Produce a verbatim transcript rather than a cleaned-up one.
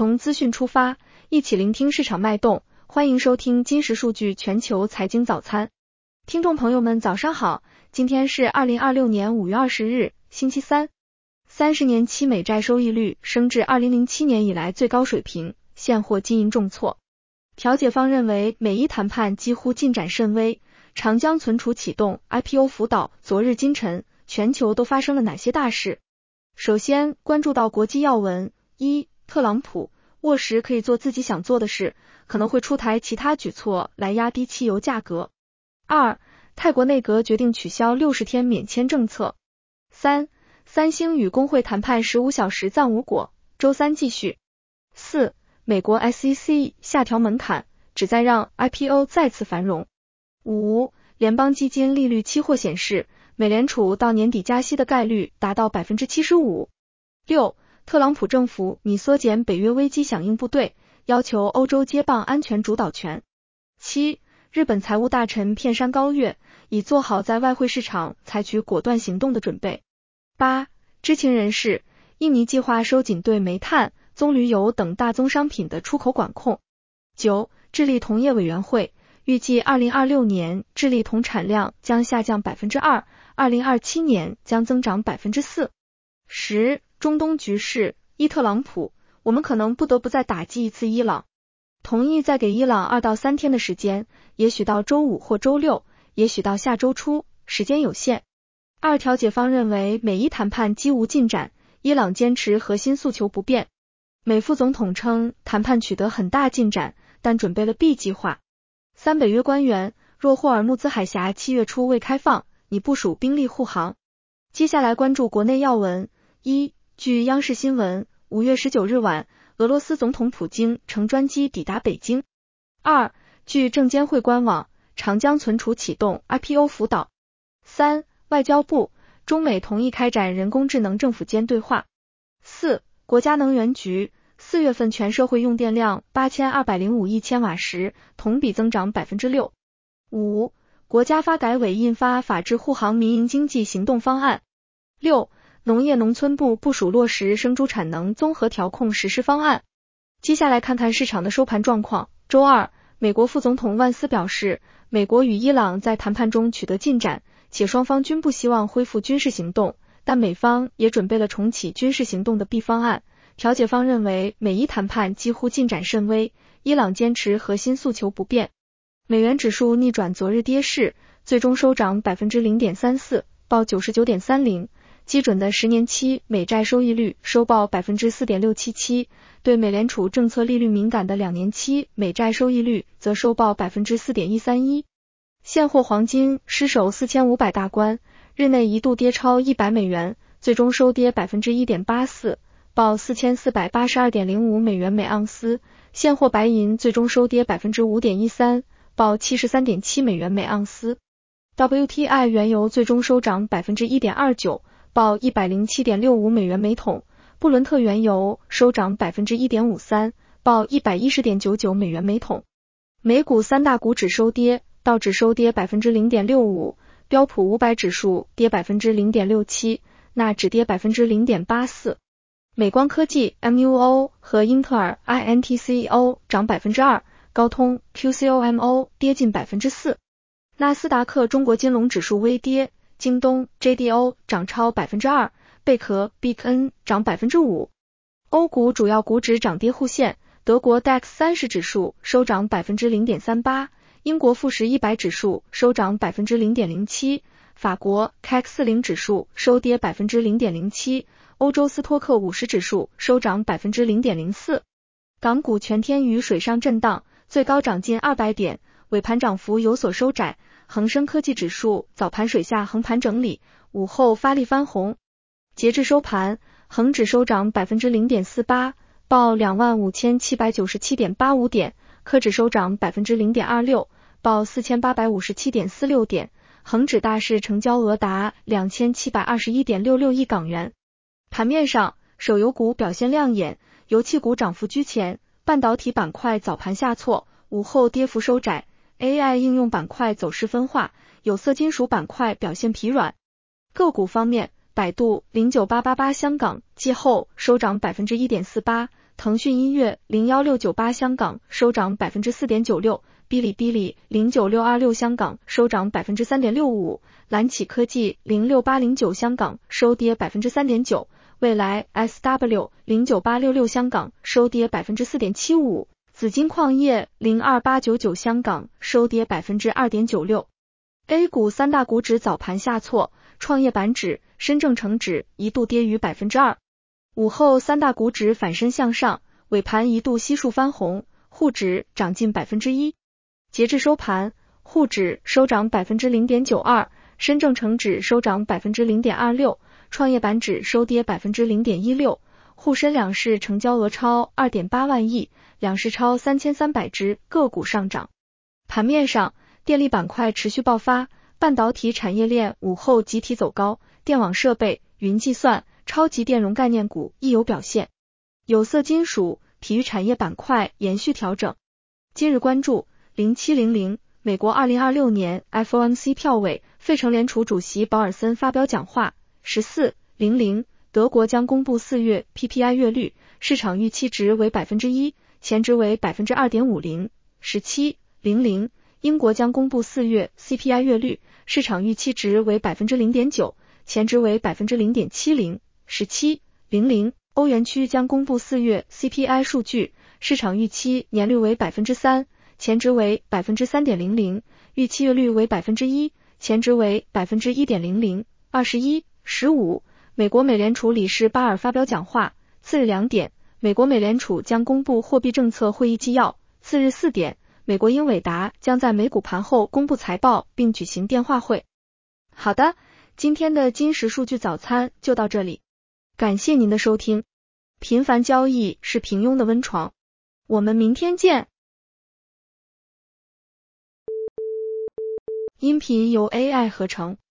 从资讯出发，一起聆听市场脉动。欢迎收听金石数据全球财经早餐。听众朋友们早上好，今天是二零二六年五月二十日，星期三。三十年期美债收益率升至二零零七年以来最高水平，现货金银重挫。调解方认为美伊谈判几乎进展甚微，长江存储启动 I P O 辅导。昨日今晨，全球都发生了哪些大事？首先关注到国际要闻：一、特朗普沃什可以做自己想做的事，可能会出台其他举措来压低汽油价格。二、泰国内阁决定取消六十天免签政策。三、三星与工会谈判十五小时暂无果，周三继续。四、美国 S E C 下调门槛，旨在让 I P O 再次繁荣。五、联邦基金利率期货显示，美联储到年底加息的概率达到 百分之七十五。六、特朗普政府拟缩减北约危机响应部队，要求欧洲接棒安全主导权。七、日本财务大臣片山高月已做好在外汇市场采取果断行动的准备。八、知情人士，印尼计划收紧对煤炭、棕榈油等大宗商品的出口管控。九、智利铜业委员会预计二零二六年智利铜产量将下降 百分之二， 二零二七年将增长 百分之四。十、中东局势，伊特朗普，我们可能不得不再打击一次伊朗，同意再给伊朗二到三天的时间，也许到周五或周六，也许到下周初，时间有限。二、调解方认为美伊谈判几无进展，伊朗坚持核心诉求不变。美副总统称谈判取得很大进展，但准备了 B 计划。三、北约官员，若霍尔木兹海峡七月初未开放，拟部署兵力护航。接下来关注国内要闻。一、据央视新闻，五月十九日晚，俄罗斯总统普京乘专机抵达北京。二、据证监会官网，长江存储启动 I P O 辅导。三、外交部，中美同意开展人工智能政府间对话。四、国家能源局，四月份全社会用电量八千二百零五亿千瓦时，同比增长 百分之六。五、国家发改委印发法治护航民营经济行动方案。六、农业农村部部署落实生猪产能综合调控实施方案。接下来看看市场的收盘状况。周二，美国副总统万斯表示，美国与伊朗在谈判中取得进展，且双方均不希望恢复军事行动，但美方也准备了重启军事行动的 B 方案。调解方认为美伊谈判几乎进展甚微，伊朗坚持核心诉求不变。美元指数逆转昨日跌势，最终收涨 百分之零点三四， 报 九十九点三零。基准的十年期美债收益率收报 百分之四点六七七， 对美联储政策利率敏感的两年期美债收益率则收报 百分之四点一三一。 现货黄金失守四千五百大关，日内一度跌超一百美元，最终收跌 百分之一点八四， 报 四千四百八十二点零五美元每盎司。现货白银最终收跌 百分之五点一三， 报 七十三点七美元每盎司。 W T I 原油最终收涨 百分之一点二九，报 一百零七点六五美元每桶，布伦特原油收涨 百分之一点五三， 报 一百一十点九九美元每桶。美股三大股指收跌，道指收跌 百分之零点六五， 标普五百指数跌 百分之零点六七， 纳指跌 百分之零点八四。美光科技 M U O 和英特尔 I N T C O 涨 百分之二， 高通 Q C O M O 跌近 百分之四。纳斯达克中国金融指数微跌，京东 J D O 涨超 百分之二， 贝壳 B K N 涨 百分之五。 欧股主要股指涨跌互现，德国 D A X 三十指数收涨 百分之零点三八， 英国富时一百指数收涨 百分之零点零七， 法国 C A C 四十指数收跌 百分之零点零七， 欧洲斯托克五十指数收涨 百分之零点零四。 港股全天于水上震荡，最高涨近二百点，尾盘涨幅有所收窄。恒生科技指数早盘水下横盘整理，午后发力翻红。截至收盘，恒指收涨 百分之零点四八， 报 两万五千七百九十七点八五点，科指收涨 百分之零点二六， 报 四千八百五十七点四六点，恒指大市成交额达 两千七百二十一点六六亿港元。盘面上，手游股表现亮眼，油气股涨幅居前，半导体板块早盘下挫，午后跌幅收窄。A I 应用板块走势分化，有色金属板块表现疲软。个股方面，百度零九八八八香港季后收涨 百分之一点四八， 腾讯音乐零一六九八香港收涨 百分之四点九六， 哔哩哔哩零九六二六香港收涨 百分之三点六五， 蓝启科技零六八零九香港收跌 百分之三点九， 蔚来 S W 零九八六六香港收跌 百分之四点七五， 紫金矿业零二八九九香港收跌 百分之二点九六。 A 股三大股指早盘下挫，创业板指、深证成指一度跌逾 百分之二。午后三大股指反身向上，尾盘一度悉数翻红，沪指涨近 百分之一。 截至收盘，沪指收涨 百分之零点九二， 深证成指收涨 百分之零点二六， 创业板指收跌 百分之零点一六， 沪深两市成交额超 二点八万亿，两市超三千三百只个股上涨。盘面上，电力板块持续爆发，半导体产业链午后集体走高，电网设备、云计算、超级电容概念股亦有表现。有色金属、体育产业板块延续调整。今日关注零七零零，美国二零二六年 F O M C 票委，费城联储主席保尔森发表讲话。十四零零，德国将公布四月 P P I 月率，市场预期值为 百分之一， 前值为 百分之二点五零。十七零零，英国将公布四月 C P I 月率，市场预期值为 百分之零点九， 前值为 百分之零点七零。十七零零，欧元区将公布四月 C P I 数据，市场预期年率为 百分之三， 前值为 百分之三点零零， 预期月率为 百分之一， 前值为 百分之一点零零。二十一十五，美国美联储理事巴尔发表讲话。次日两点，美国美联储将公布货币政策会议纪要。次日四点，美国英伟达将在美股盘后公布财报并举行电话会。好的，今天的金石数据早餐就到这里。感谢您的收听。频繁交易是平庸的温床，我们明天见。音频由 A I 合成。